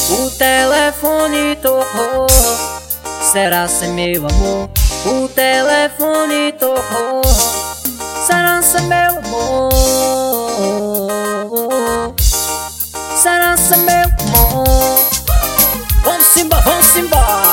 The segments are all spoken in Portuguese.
O telefone tocou, será ser meu amor? O telefone tocou, será ser meu amor? Será ser meu amor? Vamos embora, vamos embora.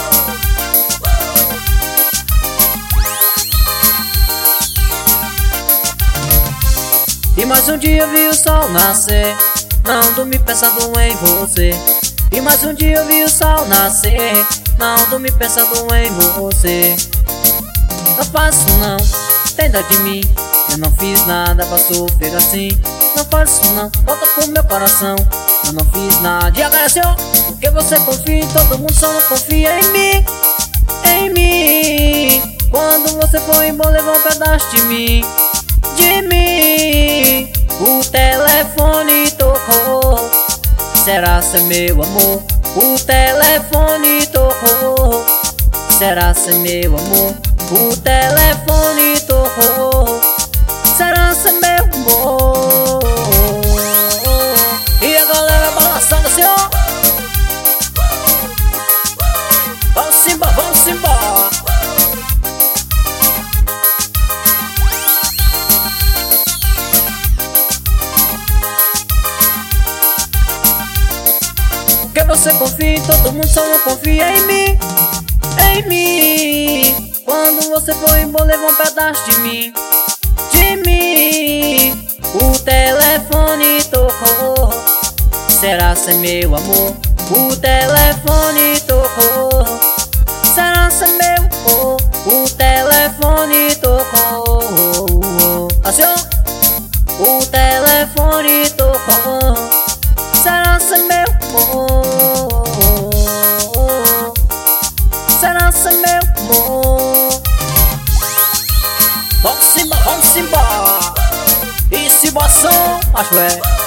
E mais um dia eu vi o sol nascer, não dormi pensando em você. E mais um dia eu vi o sol nascer, não dormi pensando em você. Não faço não, tem dó de mim, eu não fiz nada pra sofrer assim. Não faço não, volta pro meu coração, eu não fiz nada. E agora senhor, porque você confia em todo mundo, só não confia em mim. Em mim, quando você foi embora levou um pedaço de mim. De mim, o telefone tocou, será ser meu amor? O telefone tocou, será ser meu amor? O telefone tocou, será ser meu amor? E a galera balançando assim, ó. Vamos embora, vamos embora. Porque você confia em todo mundo, só não confia em mim. Em mim, quando você foi embora levou um pedaço de mim. De mim, o telefone tocou, será ser meu amor? O telefone tocou, será ser meu amor? O telefone tocou, assim ó. O telefone tocou, será ser meu amor? Será ser meu amor? Vamos embora, vamos embora. E se boa som, acho é.